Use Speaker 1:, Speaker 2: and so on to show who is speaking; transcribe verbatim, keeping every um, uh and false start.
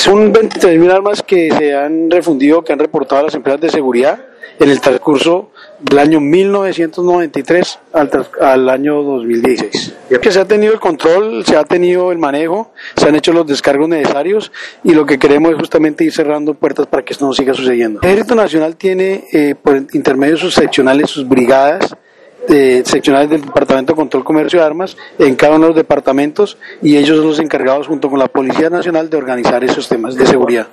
Speaker 1: son veintitrés mil armas que se han refundido, que han reportado a las empresas de seguridad en el transcurso del año mil novecientos noventa y tres al, al año dos mil dieciséis. Que se ha tenido el control, se ha tenido el manejo, se han hecho los descargos necesarios y lo que queremos es justamente ir cerrando puertas para que esto no siga sucediendo. El Ejército Nacional tiene eh, por intermedio de sus seccionales, sus brigadas, Eh, seccionales del Departamento de Control Comercio de Armas en cada uno de los departamentos y ellos son los encargados junto con la Policía Nacional de organizar esos temas de seguridad.